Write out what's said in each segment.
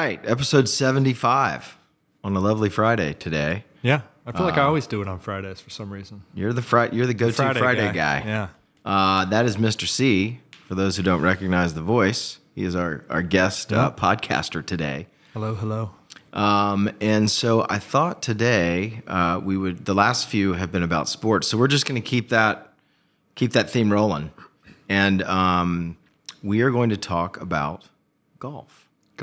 right, episode 75 on a lovely Friday today. Yeah, I feel like I always do it on Fridays for some reason. You're the go-to Friday guy. Yeah. That is Mr. C. For those who don't recognize the voice, he is our guest podcaster today. Hello. And so I thought today the last few have been about sports, so we're just going to keep that theme rolling, and we are going to talk about golf.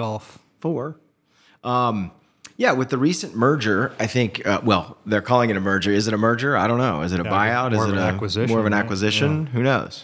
With the recent merger, I think, they're calling it a merger. Is it a merger? I don't know. Is it a buyout? Is it an acquisition? More of an acquisition? Yeah. Who knows?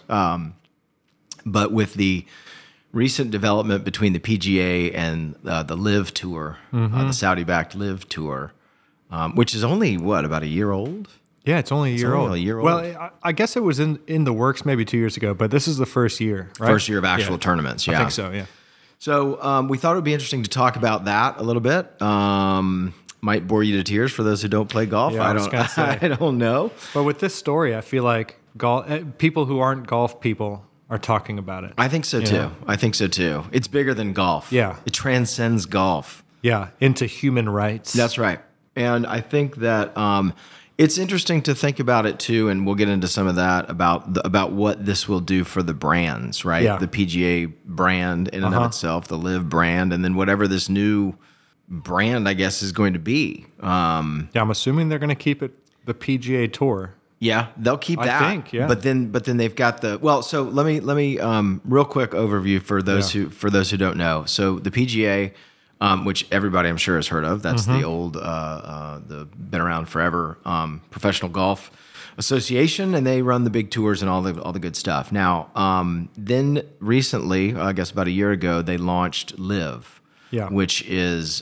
But with the recent development between the PGA and the LIV Tour, the Saudi-backed LIV Tour, which is only, about a year old? Yeah, it's only a year old. Well, I guess it was in the works maybe 2 years ago, but this is the first year, right? First year of actual tournaments, yeah. I think so, yeah. So we thought it would be interesting to talk about that a little bit. Might bore you to tears for those who don't play golf. Yeah, I don't know. But with this story, I feel like people who aren't golf people are talking about it. I think so too. It's bigger than golf. Yeah. It transcends golf. Yeah, into human rights. That's right. And I think that it's interesting to think about it too, and we'll get into some of that about what this will do for the brands, right? Yeah. The PGA brand in and of itself, the LIV brand, and then whatever this new brand, I guess, is going to be. I'm assuming they're going to keep it the PGA Tour. Yeah, they'll keep that. I think, yeah. But then they've got so let me real quick overview for those who don't know. So the PGA, which everybody I'm sure has heard of, that's the old been around forever professional golf association, and they run the big tours and all the good stuff. Now, then recently, I guess about a year ago, they launched LIV, which is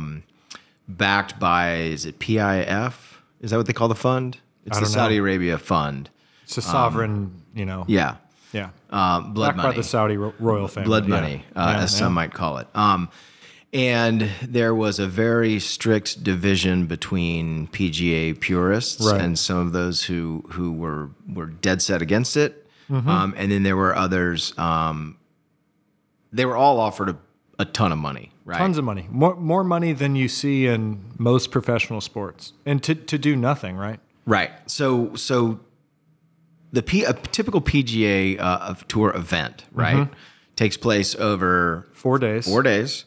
backed by, is it PIF? Is that what they call the fund? It's the Saudi Arabia fund. It's a sovereign, Yeah. Yeah. Blood backed money. by the Saudi royal family. Blood money, as some might call it. And there was a very strict division between PGA purists and some of those who were dead set against it. And then there were others. They were all offered a ton of money, right? Tons of money. More money than you see in most professional sports. And to do nothing, right? Right. So a typical PGA Tour event, right, takes place over 4 days. 4 days,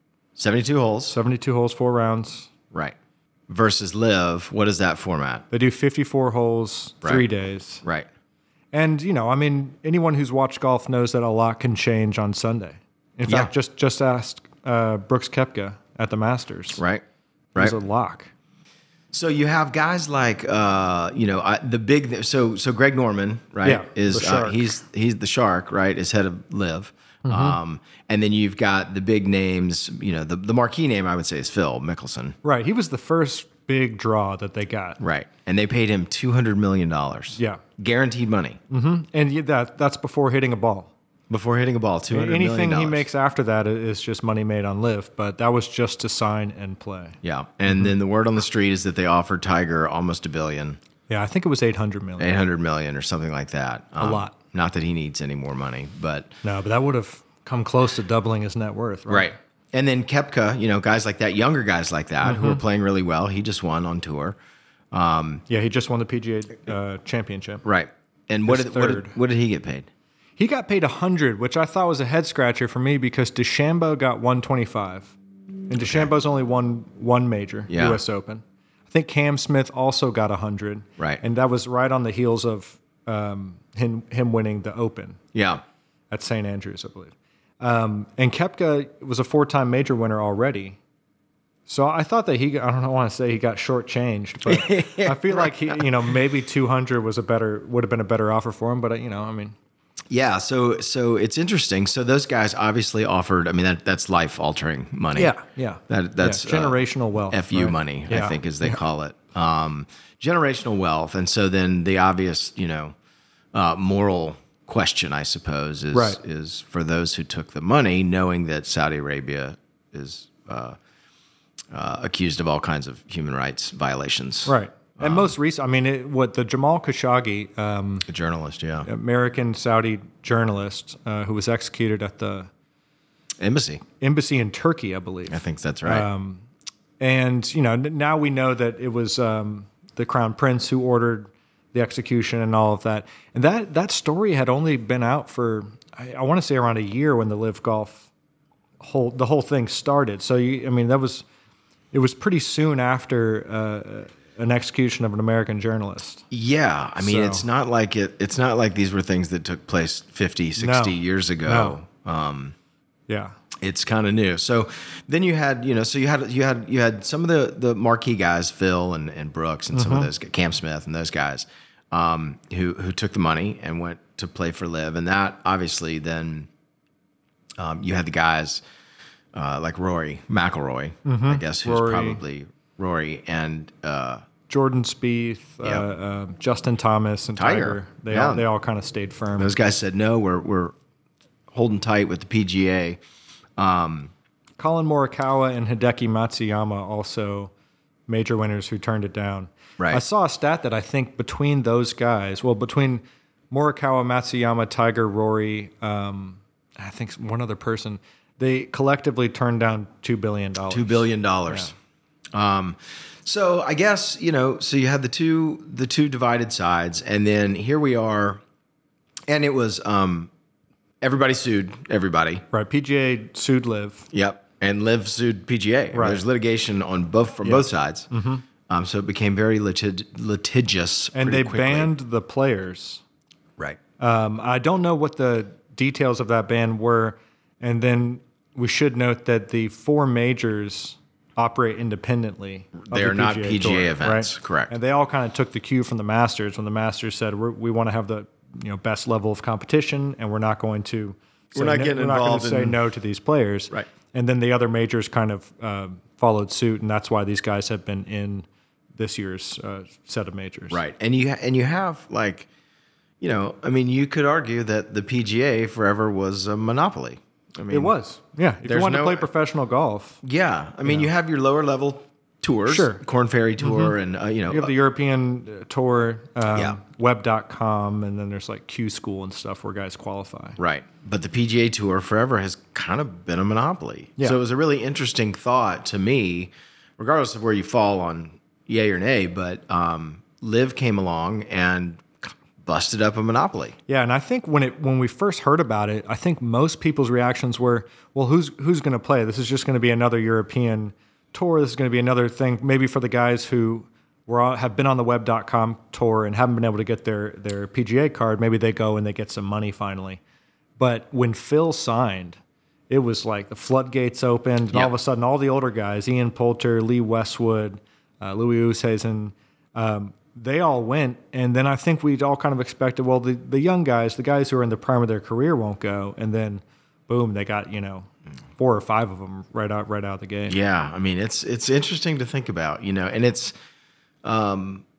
72 holes. 72 holes, 4 rounds. Right. Versus LIV, what is that format? They do 54 holes, 3 days. Right. And, anyone who's watched golf knows that a lot can change on Sunday. In fact, just ask Brooks Koepka at the Masters. Right. It was a lock. So you have guys like the big. So Greg Norman, right? Yeah, is the Shark. He's the Shark, right? Is head of LIV. And then you've got the big names. The marquee name I would say is Phil Mickelson. Right. He was the first big draw that they got. Right. And they paid him $200 million. Yeah. Guaranteed money. And that's before hitting a ball. Before hitting a ball, $200 million. Anything he makes after that is just money made on LIV, but that was just to sign and play. Yeah, and then the word on the street is that they offered Tiger almost $1 billion. Yeah, I think it was $800 million. $800 million or something like that. A lot. Not that he needs any more money, but... No, but that would have come close to doubling his net worth, right? Right. And then Koepka, guys like that, younger guys like that, who are playing really well. He just won on tour. He just won the PGA championship. Right. And what did he get paid? He got paid $100, which I thought was a head scratcher for me because DeChambeau got $125, and DeChambeau's only won one major, U.S. Open. I think Cam Smith also got $100, right? And that was right on the heels of him winning the Open, at St. Andrews, I believe. And Koepka was a 4-time major winner already, so I thought that I don't want to say he got shortchanged, but I feel like he, maybe $200 would have been a better offer for him, but Yeah, so it's interesting. So those guys obviously offered. I mean, that's life altering money. Yeah. That's generational wealth. FU money, I think, as they call it. Generational wealth, and so then the obvious, moral question, I suppose, is for those who took the money, knowing that Saudi Arabia is accused of all kinds of human rights violations, right. And most recent, the Jamal Khashoggi, a journalist, American Saudi journalist who was executed at the Embassy in Turkey, I believe. I think that's right. And now we know that it was the Crown Prince who ordered the execution and all of that. And that story had only been out for I want to say around a year when the Live Golf the whole thing started. So it was pretty soon after an execution of an American journalist. Yeah, I mean, it's not like these were things that took place 50, 60 years ago. No. Yeah. It's kind of new. So then you had, so you had some of the marquee guys, Phil and Brooks and some of those, Cam Smith and those guys, who took the money and went to play for Live. And that obviously then, you had the guys, like Rory McIlroy, I guess, who's probably Rory, and Jordan Spieth, Justin Thomas, and Tiger. They all kind of stayed firm. Those guys said, no, we're holding tight with the PGA. Colin Morikawa and Hideki Matsuyama also major winners who turned it down. Right. I saw a stat that I think between those guys, between Morikawa, Matsuyama, Tiger, Rory, I think one other person, they collectively turned down $2 billion. $2 billion. Yeah. So I guess, so you had the two divided sides, and then here we are, and it was, everybody sued everybody. Right. PGA sued Live. Yep. And Live sued PGA. Right. There's litigation on both sides. Mm-hmm. So it became very litigious. And they banned the players. Right. I don't know what the details of that ban were. And then we should note that the 4 majors operate independently. They're not PGA Tour, events. Right? Correct. And they all kind of took the cue from the Masters when the Masters said, we want to have the best level of competition, and we're not going to say no to these players. Right. And then the other majors kind of followed suit, and that's why these guys have been in this year's set of majors. Right. And you have you could argue that the PGA forever was a monopoly. It was. Yeah. If you want to play professional golf. Yeah. You have your lower level tours, sure. Korn Ferry Tour, and you have the European Tour, Web.com, and then there's like Q School and stuff where guys qualify. Right, but the PGA Tour forever has kind of been a monopoly. Yeah. So it was a really interesting thought to me, regardless of where you fall on yay or nay. But Live came along and busted up a monopoly. Yeah, and I think when we first heard about it, I think most people's reactions were, well, who's going to play? This is just going to be another European tour. This is going to be another thing, maybe for the guys who have been on the Web.com tour and haven't been able to get their PGA card. Maybe they go and they get some money finally. But when Phil signed, it was like the floodgates opened, and all of a sudden, all the older guys, Ian Poulter, Lee Westwood, Louis Oosthuizen, they all went. And then I think we'd all kind of expected, well, the young guys, the guys who are in the prime of their career won't go. And then, boom, they got 4 or 5 of them right out of the gate. Yeah, it's interesting to think about, and it's, I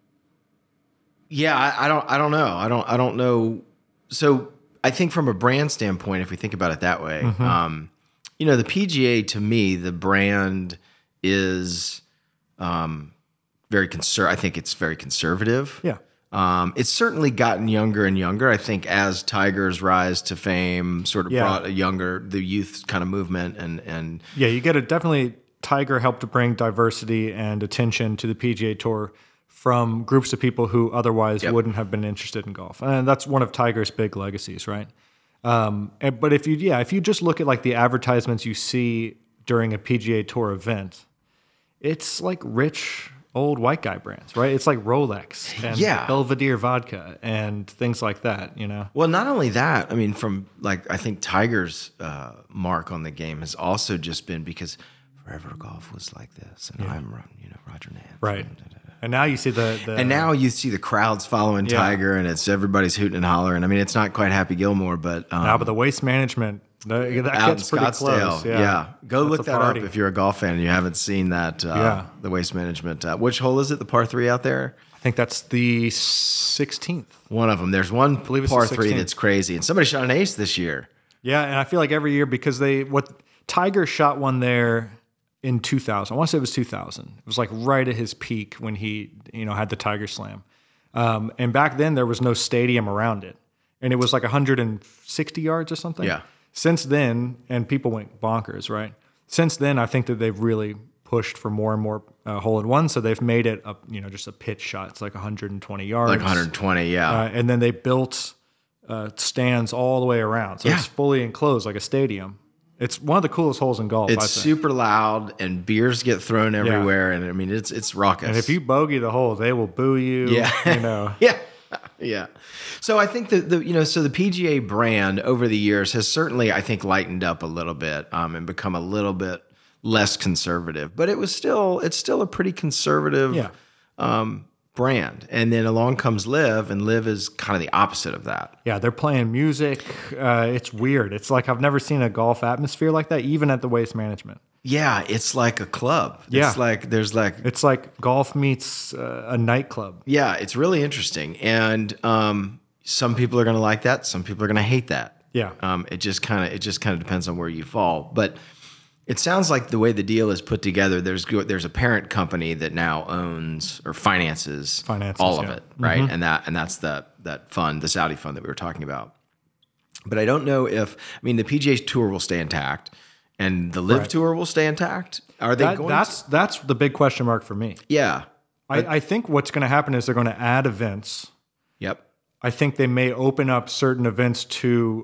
don't know. I don't know. So I think from a brand standpoint, if we think about it that way, the PGA, to me, the brand is very I think it's very conservative. Yeah. It's certainly gotten younger and younger. I think as Tiger's rise to fame sort of brought the youth kind of movement and yeah, you get definitely Tiger helped to bring diversity and attention to the PGA Tour from groups of people who otherwise wouldn't have been interested in golf. And that's one of Tiger's big legacies, right? But if you just look at like the advertisements you see during a PGA Tour event, it's like rich old white guy brands, right? It's like Rolex and Belvedere vodka and things like that, Well, not only that, from I think Tiger's mark on the game has also just been because forever golf was like this, and I'm Roger Nance, right? And now you see and now you see the crowds following Tiger, and it's everybody's hooting and hollering. It's not quite Happy Gilmore, but but the Waste Management. That gets pretty close. Yeah. Go look that up if you're a golf fan and you haven't seen that. The Waste Management. Which hole is it? The par 3 out there? I think that's the 16th. One of them. There's one par 3 that's crazy, and somebody shot an ace this year. Yeah, and I feel like every year because Tiger shot one there in 2000. I want to say it was 2000. It was like right at his peak when he had the Tiger Slam, and back then there was no stadium around it, and it was like 160 yards or something. Yeah. Since then, and people went bonkers, right? Since then, I think that they've really pushed for more and more hole-in-ones, so they've made it just a pitch shot. It's like 120 yards. Like 120, yeah. And then they built stands all the way around, so it's fully enclosed like a stadium. It's one of the coolest holes in golf. It's super loud, and beers get thrown everywhere, and I mean it's raucous. And if you bogey the hole, they will boo you. Yeah, yeah. So I think that the PGA brand over the years has certainly, I think, lightened up a little bit and become a little bit less conservative. But it's still a pretty conservative brand. And then along comes LIV, and LIV is kind of the opposite of that. Yeah, they're playing music. It's weird. It's like I've never seen a golf atmosphere like that, even at the Waste Management. Yeah, it's like a club. Yeah. It's like golf meets a nightclub. Yeah, it's really interesting. And some people are going to like that. Some people are going to hate that. Yeah. It just kind of depends on where you fall. But it sounds like the way the deal is put together, there's a parent company that now owns or finances all of it, right? Mm-hmm. And that's that fund, the Saudi fund that we were talking about. But I don't know the PGA Tour will stay intact and the LIV Tour will stay intact. Are they going? That's the big question mark for me. Yeah. I think what's going to happen is they're going to add events. Yep. I think they may open up certain events to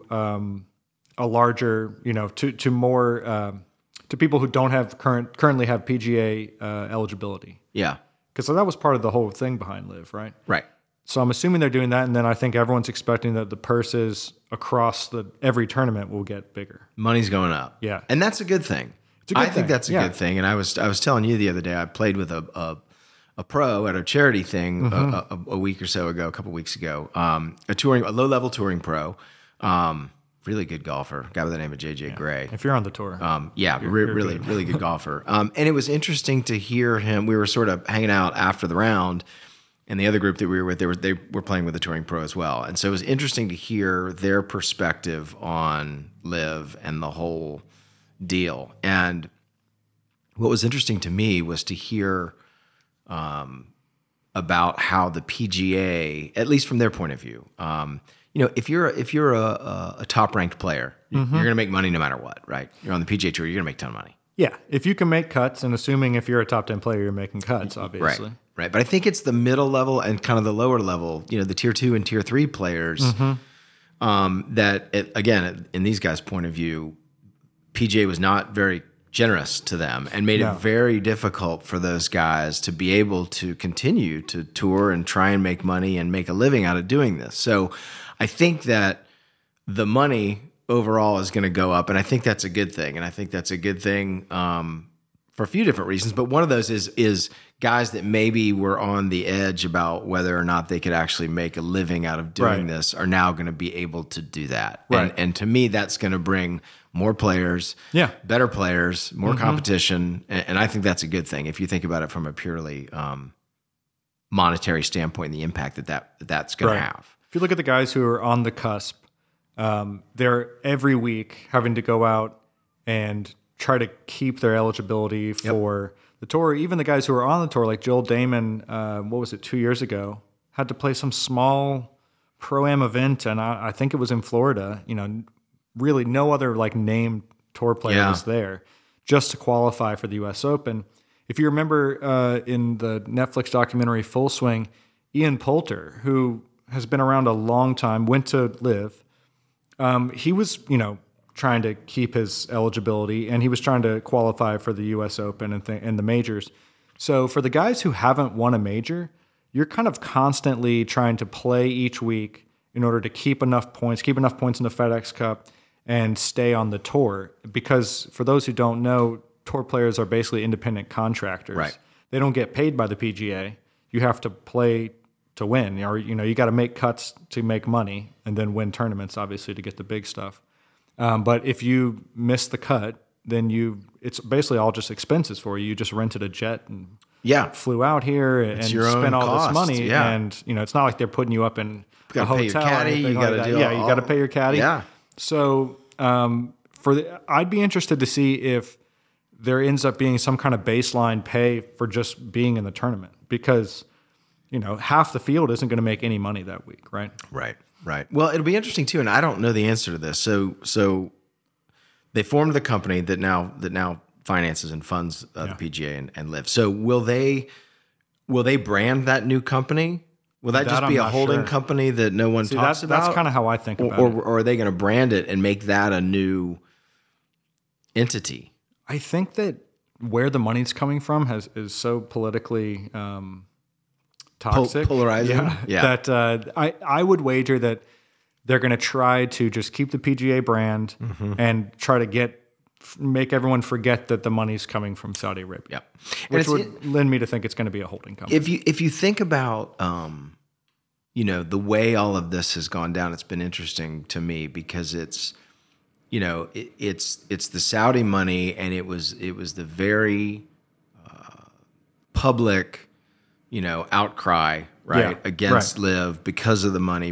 a larger, to more to people who don't have currently have PGA eligibility. Yeah, because that was part of the whole thing behind LIV, right? Right. So I'm assuming they're doing that, and then I think everyone's expecting that the purses across every tournament will get bigger. Money's going up. Yeah, and that's a good thing. I think that's a good thing. And I was telling you the other day, I played with a pro at a charity thing a week or so ago, a couple weeks ago. A low level touring pro, really good golfer, guy by the name of JJ Gray. If you're on the tour, really good golfer. And it was interesting to hear him. We were sort of hanging out after the round, and the other group that we were with, they were playing with a touring pro as well. And so it was interesting to hear their perspective on LIV and the whole deal. And what was interesting to me was to hear about how the PGA, at least from their point of view, if you're a top ranked player, you're going to make money no matter what, right? You're on the PGA Tour, you're going to make a ton of money. Yeah, if you can make cuts, and assuming if you're a top 10 player, you're making cuts, obviously. Right. But I think it's the middle level and kind of the lower level, the tier 2 and tier 3 players, again, in these guys' point of view, PGA was not very generous to them and made it very difficult for those guys to be able to continue to tour and try and make money and make a living out of doing this. So I think that the money overall is going to go up, and I think that's a good thing. And I think that's a good thing for a few different reasons. But one of those is guys that maybe were on the edge about whether or not they could actually make a living out of doing this are now going to be able to do that. Right. And to me, that's going to bring more players, better players, more competition. And I think that's a good thing if you think about it from a purely monetary standpoint, the impact that's going to have. If you look at the guys who are on the cusp, they're every week having to go out and try to keep their eligibility for the tour. Even the guys who are on the tour, like Joel Damon, 2 years ago, had to play some small pro-am event, and I think it was in Florida. Really no other named tour player was there, just to qualify for the U.S. Open. If you remember in the Netflix documentary Full Swing, Ian Poulter, who has been around a long time, went to LIV. He was, trying to keep his eligibility, and he was trying to qualify for the U.S. Open and the majors. So for the guys who haven't won a major, you're kind of constantly trying to play each week in order to keep enough points in the FedEx Cup and stay on the tour. Because for those who don't know, tour players are basically independent contractors. Right. They don't get paid by the PGA. You have to play to win, or you got to make cuts to make money, and then win tournaments, obviously, to get the big stuff. But if you miss the cut, then it's basically all just expenses for you. You just rented a jet and flew out here and spent all this money. Yeah. And it's not like they're putting you up in a hotel. You got to pay your caddy. Yeah. So I'd be interested to see if there ends up being some kind of baseline pay for just being in the tournament, because half the field isn't going to make any money that week, right? Right. Well, it'll be interesting too, and I don't know the answer to this. So They formed the company that now finances and funds the PGA and LIV. So will they brand that new company? Will that just be a holding company that no one talks about? That's kind of how I think about it. Or are they going to brand it and make that a new entity? I think that where the money's coming from is so politically toxic, polarizing. That I would wager that they're going to try to just keep the PGA brand and try to make everyone forget that the money's coming from Saudi Arabia. Yep. Which would lend me to think it's going to be a holding company. If you think about the way all of this has gone down, it's been interesting to me because it's it's the Saudi money, and it was the very public outcry against LIV because of the money.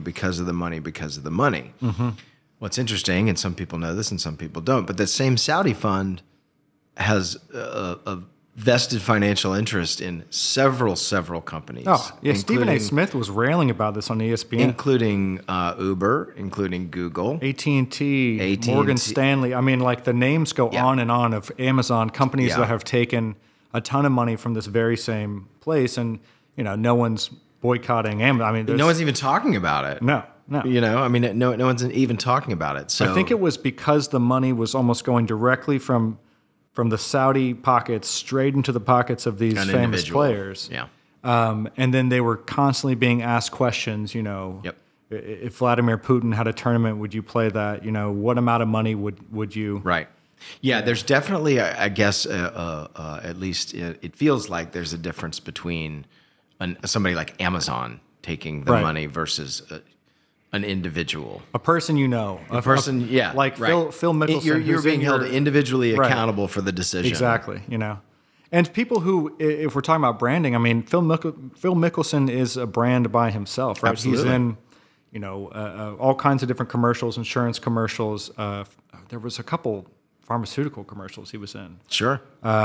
Mm-hmm. What's interesting, and some people know this and some people don't, but that same Saudi fund has a vested financial interest in several companies. Oh, yeah. Stephen A. Smith was railing about this on ESPN. Including Uber, including Google. AT&T, Morgan Stanley. I mean, like the names go on and on of Amazon, companies that have taken a ton of money from this very same place. And, no one's boycotting Amazon. I mean, no one's even talking about it. No. No one's even talking about it. So I think it was because the money was almost going directly from the Saudi pockets straight into the pockets of these famous players. Yeah. And then they were constantly being asked questions, if Vladimir Putin had a tournament, would you play that? What amount of money would you? Right. Yeah, there's definitely, I guess, at least it feels like there's a difference between somebody like Amazon taking the money versus an individual, a person, a person, like Phil Mickelson. You're being held individually accountable for the decision. Exactly, and people who, if we're talking about branding, I mean, Phil Mickelson is a brand by himself, right? Absolutely. He's in, all kinds of different commercials, insurance commercials. There was a couple pharmaceutical commercials he was in. Sure,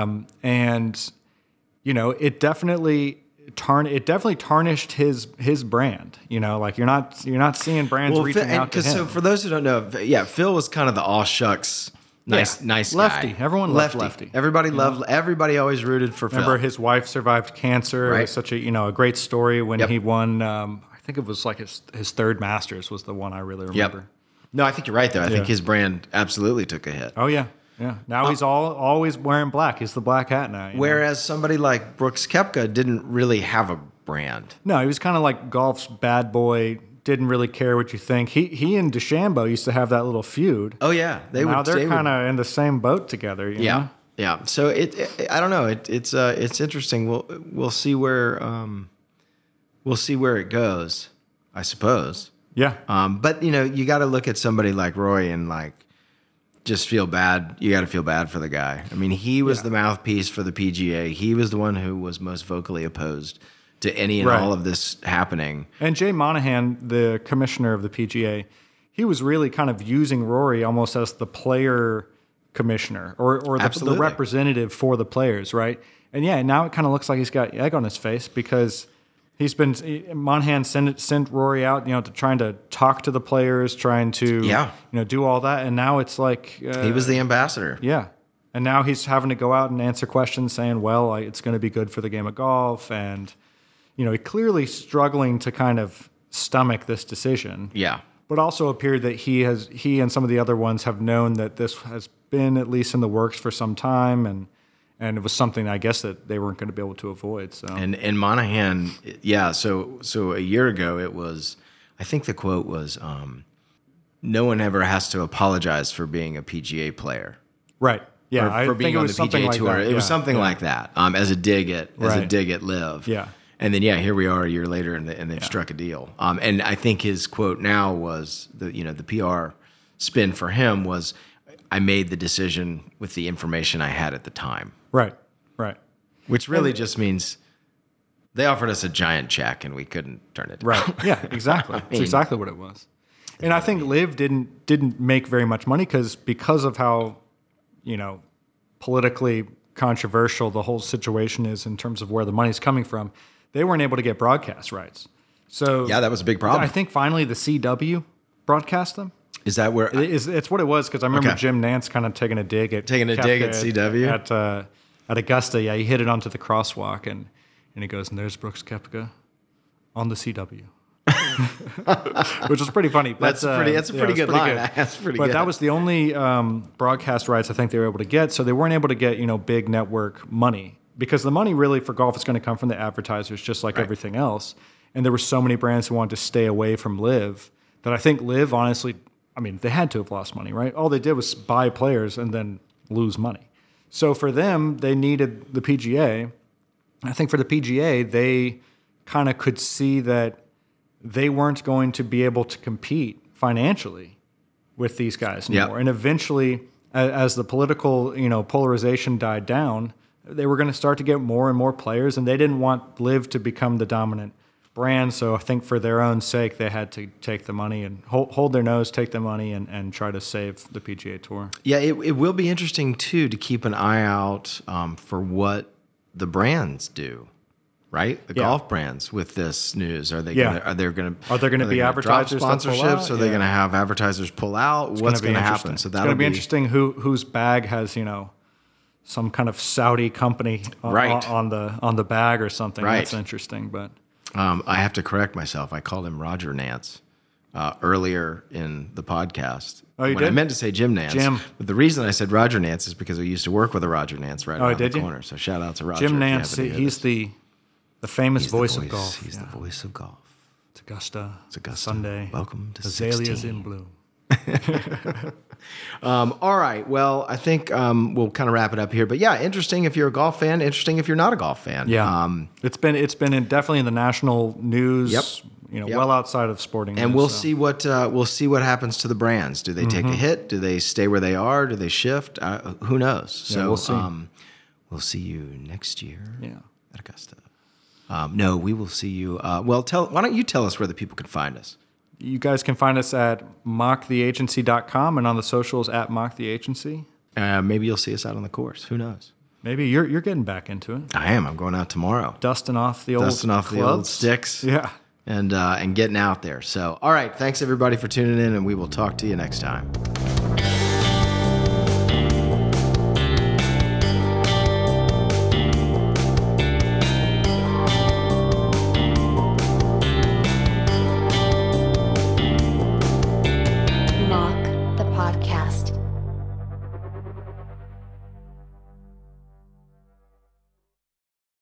and it definitely tarnished his brand. Like you're not seeing brands reaching out to him. So for those who don't know, Phil was kind of the all shucks nice lefty. Guy. Everyone loved lefty. Everybody loved. Everybody always rooted for Phil. Remember, his wife survived cancer. Right. It was such a great story when he won. I think it was like his third Masters was the one I really remember. Yep. No, I think you're right though. I think his brand absolutely took a hit. Oh yeah. Yeah. Now he's always wearing black. He's the black hat now. Whereas somebody like Brooks Koepka didn't really have a brand. No, he was kind of like golf's bad boy. Didn't really care what you think. He and DeChambeau used to have that little feud. Oh yeah, they're kind of in the same boat together. You know? Yeah. So I don't know. It's interesting. We'll see where it goes. I suppose. Yeah. But you got to look at somebody like Roy and just feel bad. You got to feel bad for the guy. I mean, he was the mouthpiece for the PGA. He was the one who was most vocally opposed to any and all of this happening. And Jay Monahan, the commissioner of the PGA, he was really kind of using Rory almost as the player commissioner or the representative for the players, right? And now it kind of looks like he's got egg on his face because Monahan sent Rory out, to trying to talk to the players, trying to do all that, and now it's like he was the ambassador. Yeah, and now he's having to go out and answer questions, saying, "Well, it's going to be good for the game of golf," and he clearly struggling to kind of stomach this decision. Yeah, but also appeared that he and some of the other ones have known that this has been at least in the works for some time, and it was something, I guess, that they weren't going to be able to avoid. So and Monahan, So a year ago, it was, I think the quote was, "No one ever has to apologize for being a PGA player." Right. Yeah. For being on the PGA Tour. Like it was something like that. As a dig at LIV. Yeah. And then here we are a year later, and they've struck a deal. And I think his quote now was the PR spin for him was, "I made the decision with the information I had at the time." Right. Which really just means they offered us a giant check and we couldn't turn it down. Right. Yeah, exactly. That's exactly what it was. And I think LIV didn't make very much money because of how, politically controversial the whole situation is in terms of where the money's coming from. They weren't able to get broadcast rights. So that was a big problem. I think finally the CW broadcast them. Is that where it's what it was? Because I remember Jim Nantz kind of taking a dig at CW at Augusta. Yeah, he hit it onto the crosswalk, and he goes, and there's Brooks Koepka on the CW. Which was pretty funny. That's a pretty good line. That's pretty good. But that was the only broadcast rights I think they were able to get. So they weren't able to get big network money, because the money really for golf is going to come from the advertisers, just like everything else. And there were so many brands who wanted to stay away from LIV that I think LIV, honestly, I mean, they had to have lost money, right? All they did was buy players and then lose money. So for them, they needed the PGA. I think for the PGA, they kind of could see that they weren't going to be able to compete financially with these guys anymore. And eventually, as the political polarization died down, they were going to start to get more and more players, and they didn't want LIV to become the dominant brand. So I think for their own sake, they had to take the money and hold their nose, take the money, and try to save the PGA Tour. Yeah, it will be interesting, too, to keep an eye out for what the brands do. Right, the golf brands with this news, are they going to be advertisers sponsorships? Are they going to have advertisers pull out? What's going to happen? So that'll be interesting. Whose bag has some kind of Saudi company on the bag or something? Right. That's interesting. But I have to correct myself. I called him Roger Nance earlier in the podcast. Oh, you did? I meant to say Jim Nance. But the reason I said Roger Nance is because I used to work with a Roger Nance around the corner. So shout out to Roger. Jim Nance. He's the famous voice of golf. He's the voice of golf. It's Augusta. Augusta. Sunday. Welcome to Azaleas 16. in bloom. All right. Well, I think we'll kind of wrap it up here. But yeah, interesting if you're a golf fan. Interesting if you're not a golf fan. Yeah. It's been definitely in the national news. Yep. Well outside of sporting. And news, see what happens to the brands. Do they take a hit? Do they stay where they are? Do they shift? Who knows? Yeah, so we'll see. We'll see you next year. Yeah. At Augusta. No, we will see you. Why don't you tell us where the people can find us? You guys can find us at mocktheagency.com and on the socials at mocktheagency. Maybe you'll see us out on the course. Who knows? Maybe you're getting back into it. I am. I'm going out tomorrow. Dusting off the old sticks. Yeah. And getting out there. So, all right. Thanks everybody for tuning in, and we will talk to you next time.